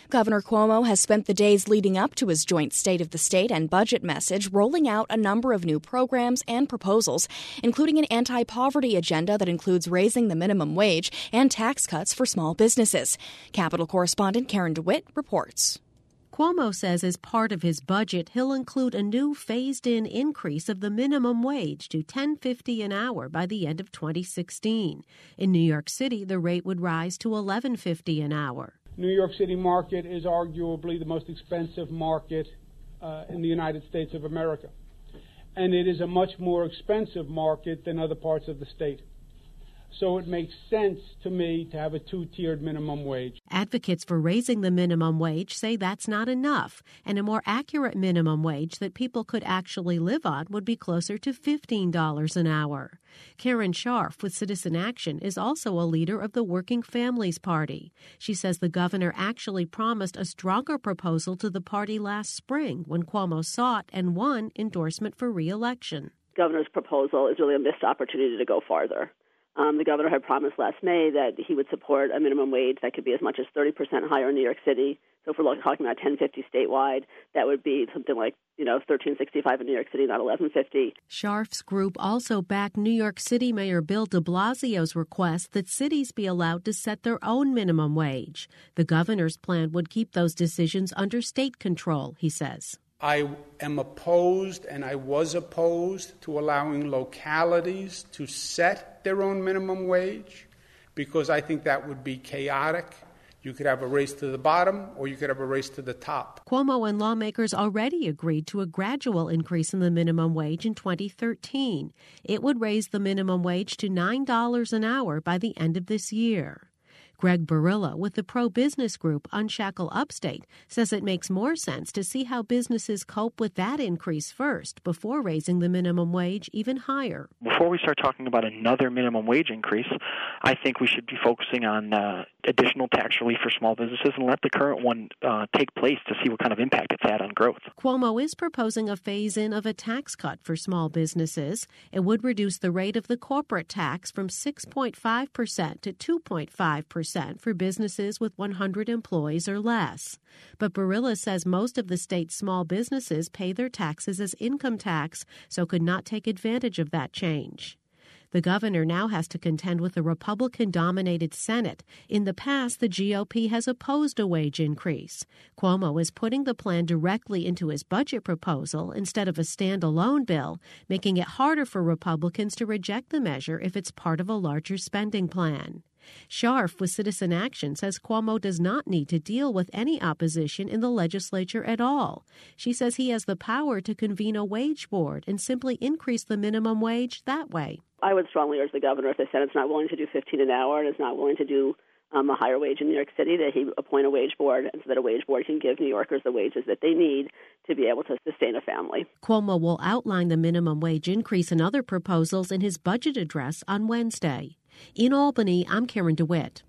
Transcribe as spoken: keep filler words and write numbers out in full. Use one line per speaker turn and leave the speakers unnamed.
Governor Cuomo has spent the days leading up to his joint State of the State and budget message rolling out a number of new programs and proposals, including an anti-poverty agenda that includes raising the minimum wage and tax cuts for small businesses. Capitol correspondent Karen DeWitt reports.
Cuomo says as part of his budget, he'll include a new phased-in increase of the minimum wage to ten fifty an hour by the end of twenty sixteen. In New York City, the rate would rise to eleven fifty an hour.
New York City market is arguably the most expensive market uh, in the United States of America. And it is a much more expensive market than other parts of the state. So it makes sense to me to have a two-tiered minimum wage.
Advocates for raising the minimum wage say that's not enough, and a more accurate minimum wage that people could actually live on would be closer to fifteen dollars an hour. Karen Scharf with Citizen Action is also a leader of the Working Families Party. She says the governor actually promised a stronger proposal to the party last spring when Cuomo sought and won endorsement for re-election.
The governor's proposal is really a missed opportunity to go farther. Um, the governor had promised last May that he would support a minimum wage that could be as much as thirty percent higher in New York City. So if we're talking about ten fifty statewide, that would be something like, you know, thirteen sixty-five in New York City, not eleven fifty.
Scharf's group also backed New York City Mayor Bill de Blasio's request that cities be allowed to set their own minimum wage. The governor's plan would keep those decisions under state control, he says.
I am opposed, and I was opposed, to allowing localities to set their own minimum wage because I think that would be chaotic. You could have a race to the bottom or you could have a race to the top.
Cuomo and lawmakers already agreed to a gradual increase in the minimum wage in twenty thirteen. It would raise the minimum wage to nine dollars an hour by the end of this year. Greg Barilla with the pro-business group Unshackle Upstate says it makes more sense to see how businesses cope with that increase first before raising the minimum wage even higher.
Before we start talking about another minimum wage increase, I think we should be focusing on uh, additional tax relief for small businesses and let the current one uh, take place to see what kind of impact it's had on growth.
Cuomo is proposing a phase-in of a tax cut for small businesses. It would reduce the rate of the corporate tax from six point five percent to two point five percent for businesses with one hundred employees or less. But Barilla says most of the state's small businesses pay their taxes as income tax, so could not take advantage of that change. The governor now has to contend with a Republican-dominated Senate. In the past, the G O P has opposed a wage increase. Cuomo is putting the plan directly into his budget proposal instead of a standalone bill, making it harder for Republicans to reject the measure if it's part of a larger spending plan. Scharf with Citizen Action says Cuomo does not need to deal with any opposition in the legislature at all. She says he has the power to convene a wage board and simply increase the minimum wage that way.
I would strongly urge the governor, if the Senate's not willing to do fifteen an hour and is not willing to do um, a higher wage in New York City, that he appoint a wage board, and so that a wage board can give New Yorkers the wages that they need to be able to sustain a family.
Cuomo will outline the minimum wage increase and other proposals in his budget address on Wednesday. In Albany, I'm Karen DeWitt.